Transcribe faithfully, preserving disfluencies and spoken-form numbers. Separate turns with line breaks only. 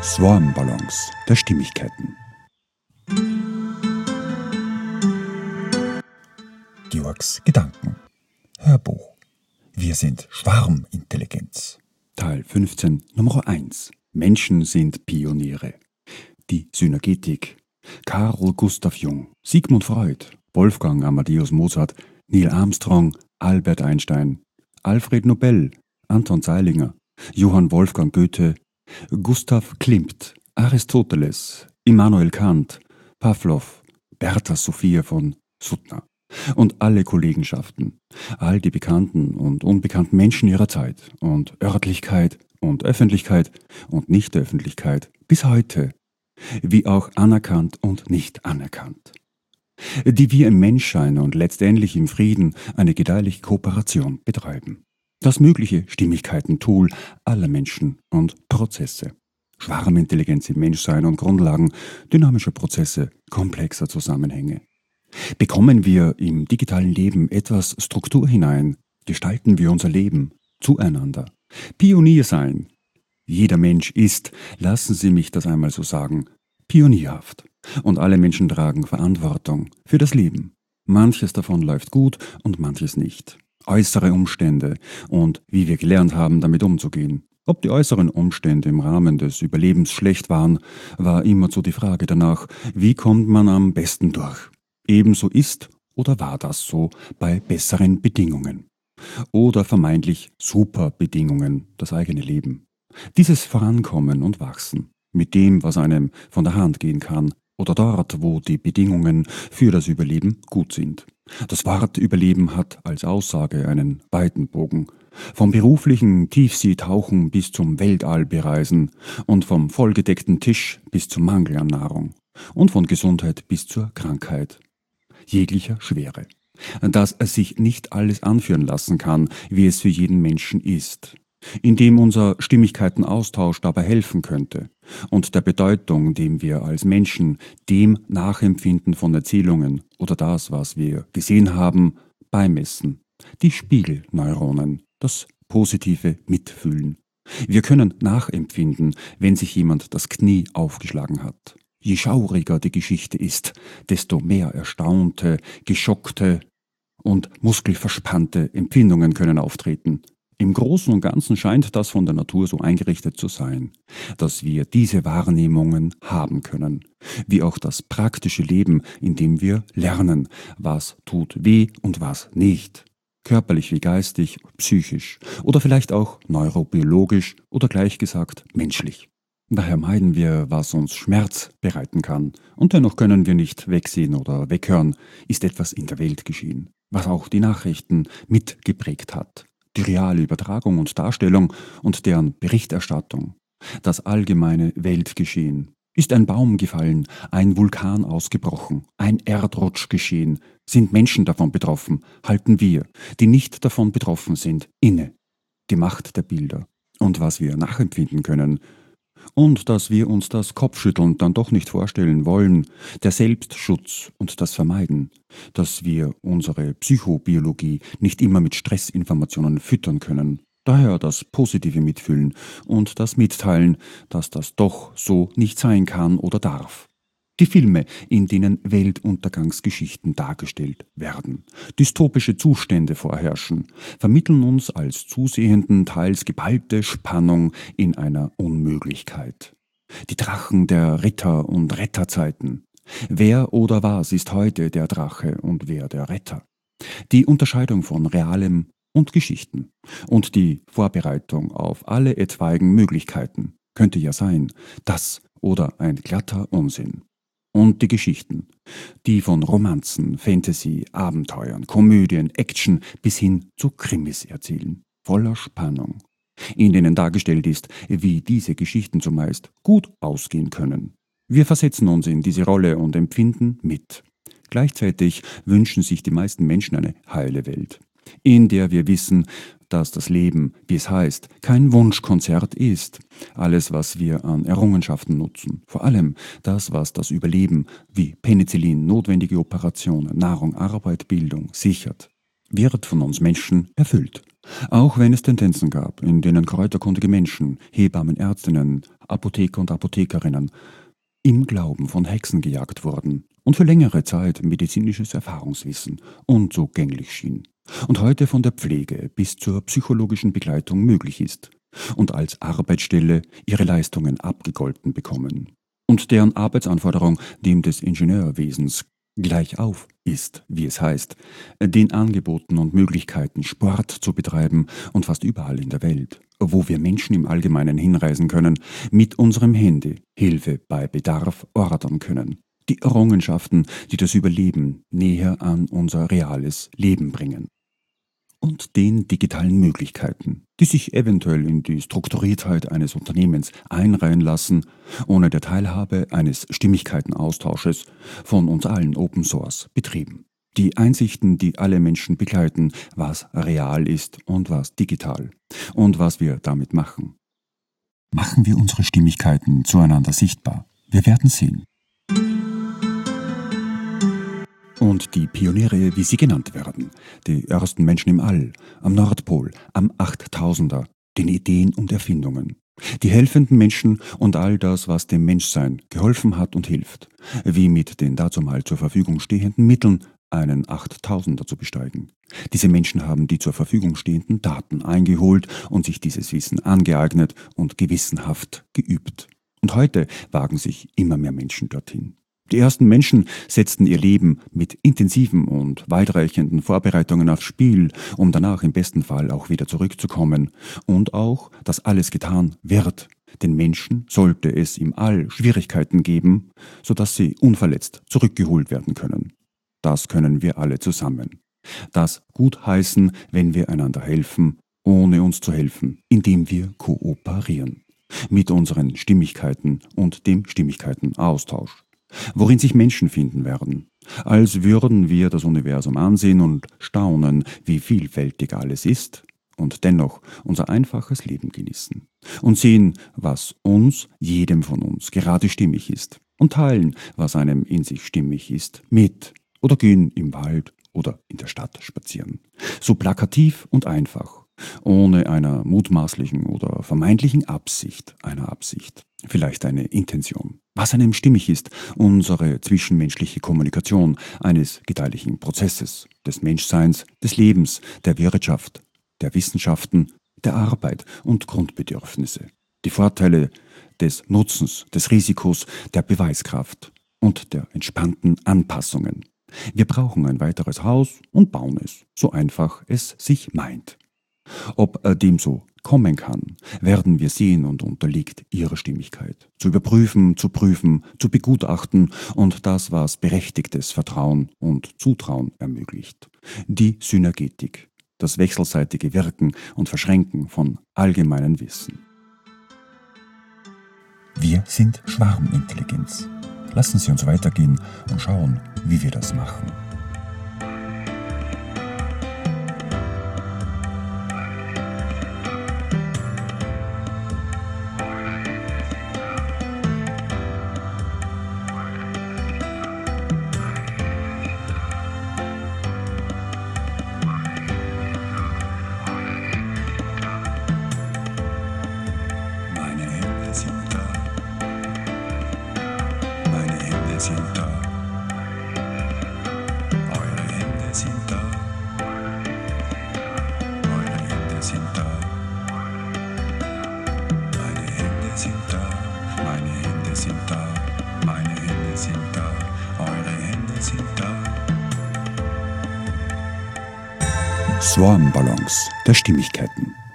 Swarmbalance der Stimmigkeiten. Georgs Gedanken. Hörbuch. Wir sind Schwarmintelligenz. Teil fünfzehn, Nummer eins. Menschen sind Pioniere. Die Synergetik. Carl Gustav Jung, Sigmund Freud, Wolfgang Amadeus Mozart, Neil Armstrong, Albert Einstein, Alfred Nobel, Anton Zeilinger, Johann Wolfgang Goethe, Gustav Klimt, Aristoteles, Immanuel Kant, Pawlow, Bertha Sophia von Suttner und alle Kollegenschaften, all die bekannten und unbekannten Menschen ihrer Zeit und Örtlichkeit und Öffentlichkeit und Nicht-Öffentlichkeit bis heute, wie auch anerkannt und nicht anerkannt, die wir im Menschsein und letztendlich im Frieden eine gedeihliche Kooperation betreiben. Das mögliche Stimmigkeiten-Tool aller Menschen und Prozesse. Schwarmintelligenz im Menschsein und Grundlagen dynamischer Prozesse, komplexer Zusammenhänge. Bekommen wir im digitalen Leben etwas Struktur hinein, gestalten wir unser Leben zueinander. Pionier sein. Jeder Mensch ist, lassen Sie mich das einmal so sagen, pionierhaft. Und alle Menschen tragen Verantwortung für das Leben. Manches davon läuft gut und manches nicht. Äußere Umstände und wie wir gelernt haben, damit umzugehen. Ob die äußeren Umstände im Rahmen des Überlebens schlecht waren, war immerzu die Frage danach, wie kommt man am besten durch. Ebenso ist oder war das so bei besseren Bedingungen. Oder vermeintlich super Bedingungen, das eigene Leben. Dieses Vorankommen und Wachsen mit dem, was einem von der Hand gehen kann oder dort, wo die Bedingungen für das Überleben gut sind. Das Wort Überleben hat als Aussage einen weiten Bogen. Vom beruflichen Tiefseetauchen bis zum Weltall bereisen und vom vollgedeckten Tisch bis zum Mangel an Nahrung und von Gesundheit bis zur Krankheit. Jeglicher Schwere. Dass es sich nicht alles anführen lassen kann, wie es für jeden Menschen ist. Indem unser Stimmigkeitenaustausch dabei helfen könnte und der Bedeutung, dem wir als Menschen dem Nachempfinden von Erzählungen oder das, was wir gesehen haben, beimessen. Die Spiegelneuronen, das positive Mitfühlen. Wir können nachempfinden, wenn sich jemand das Knie aufgeschlagen hat. Je schauriger die Geschichte ist, desto mehr erstaunte, geschockte und muskelverspannte Empfindungen können auftreten. Im Großen und Ganzen scheint das von der Natur so eingerichtet zu sein, dass wir diese Wahrnehmungen haben können, wie auch das praktische Leben, in dem wir lernen, was tut weh und was nicht, körperlich wie geistig, psychisch oder vielleicht auch neurobiologisch oder gleich gesagt menschlich. Daher meiden wir, was uns Schmerz bereiten kann, und dennoch können wir nicht wegsehen oder weghören, ist etwas in der Welt geschehen, was auch die Nachrichten mitgeprägt hat. Die reale Übertragung und Darstellung und deren Berichterstattung. Das allgemeine Weltgeschehen. Ist ein Baum gefallen, ein Vulkan ausgebrochen, ein Erdrutsch geschehen, sind Menschen davon betroffen, halten wir, die nicht davon betroffen sind, inne. Die Macht der Bilder und was wir nachempfinden können. Und dass wir uns das Kopfschütteln dann doch nicht vorstellen wollen, der Selbstschutz und das Vermeiden, dass wir unsere Psychobiologie nicht immer mit Stressinformationen füttern können, daher das positive Mitfühlen und das Mitteilen, dass das doch so nicht sein kann oder darf. Die Filme, in denen Weltuntergangsgeschichten dargestellt werden, dystopische Zustände vorherrschen, vermitteln uns als Zusehenden teils geballte Spannung in einer Unmöglichkeit. Die Drachen der Ritter und Retterzeiten. Wer oder was ist heute der Drache und wer der Retter? Die Unterscheidung von Realem und Geschichten und die Vorbereitung auf alle etwaigen Möglichkeiten könnte ja sein, das oder ein glatter Unsinn. Und die Geschichten, die von Romanzen, Fantasy, Abenteuern, Komödien, Action bis hin zu Krimis erzählen, voller Spannung, in denen dargestellt ist, wie diese Geschichten zumeist gut ausgehen können. Wir versetzen uns in diese Rolle und empfinden mit. Gleichzeitig wünschen sich die meisten Menschen eine heile Welt, in der wir wissen, dass das Leben, wie es heißt, kein Wunschkonzert ist. Alles, was wir an Errungenschaften nutzen, vor allem das, was das Überleben wie Penicillin, notwendige Operationen, Nahrung, Arbeit, Bildung sichert, wird von uns Menschen erfüllt. Auch wenn es Tendenzen gab, in denen kräuterkundige Menschen, Hebammen, Ärztinnen, Apotheker und Apothekerinnen im Glauben von Hexen gejagt wurden und für längere Zeit medizinisches Erfahrungswissen unzugänglich schien und heute von der Pflege bis zur psychologischen Begleitung möglich ist und als Arbeitsstelle ihre Leistungen abgegolten bekommen und deren Arbeitsanforderung dem des Ingenieurwesens gleich auf ist, wie es heißt, den Angeboten und Möglichkeiten, Sport zu betreiben und fast überall in der Welt, wo wir Menschen im Allgemeinen hinreisen können, mit unserem Handy Hilfe bei Bedarf ordern können. Die Errungenschaften, die das Überleben näher an unser reales Leben bringen. Und den digitalen Möglichkeiten, die sich eventuell in die Strukturiertheit eines Unternehmens einreihen lassen, ohne der Teilhabe eines Stimmigkeitenaustausches von uns allen Open Source betrieben. Die Einsichten, die alle Menschen begleiten, was real ist und was digital und was wir damit machen. Machen wir unsere Stimmigkeiten zueinander sichtbar. Wir werden sehen. Und die Pioniere, wie sie genannt werden, die ersten Menschen im All, am Nordpol, am Achttausender, den Ideen und Erfindungen, die helfenden Menschen und all das, was dem Menschsein geholfen hat und hilft, wie mit den dazumal zur Verfügung stehenden Mitteln einen Achttausender zu besteigen. Diese Menschen haben die zur Verfügung stehenden Daten eingeholt und sich dieses Wissen angeeignet und gewissenhaft geübt. Und heute wagen sich immer mehr Menschen dorthin. Die ersten Menschen setzten ihr Leben mit intensiven und weitreichenden Vorbereitungen aufs Spiel, um danach im besten Fall auch wieder zurückzukommen. Und auch, dass alles getan wird. Den Menschen sollte es im All Schwierigkeiten geben, sodass sie unverletzt zurückgeholt werden können. Das können wir alle zusammen. Das gutheißen, wenn wir einander helfen, ohne uns zu helfen, indem wir kooperieren. Mit unseren Stimmigkeiten und dem Stimmigkeitenaustausch. Worin sich Menschen finden werden, als würden wir das Universum ansehen und staunen, wie vielfältig alles ist und dennoch unser einfaches Leben genießen und sehen, was uns, jedem von uns, gerade stimmig ist und teilen, was einem in sich stimmig ist, mit oder gehen im Wald oder in der Stadt spazieren. So plakativ und einfach, ohne einer mutmaßlichen oder vermeintlichen Absicht einer Absicht. Vielleicht eine Intention. Was einem stimmig ist, unsere zwischenmenschliche Kommunikation eines gedeihlichen Prozesses, des Menschseins, des Lebens, der Wirtschaft, der Wissenschaften, der Arbeit und Grundbedürfnisse. Die Vorteile des Nutzens, des Risikos, der Beweiskraft und der entspannten Anpassungen. Wir brauchen ein weiteres Haus und bauen es, so einfach es sich meint. Ob dem so kommen kann, werden wir sehen und unterliegt ihrer Stimmigkeit. Zu überprüfen, zu prüfen, zu begutachten und das, was berechtigtes Vertrauen und Zutrauen ermöglicht. Die Synergetik, das wechselseitige Wirken und Verschränken von allgemeinem Wissen. Wir sind Schwarmintelligenz. Lassen Sie uns weitergehen und schauen, wie wir das machen.
Sind da. Eure Hände sind da. Eure Hände sind da. Meine Hände sind da. Meine Hände sind da. Meine Hände sind da. Eure Hände sind da.
Swarm-Ballons der Stimmigkeiten.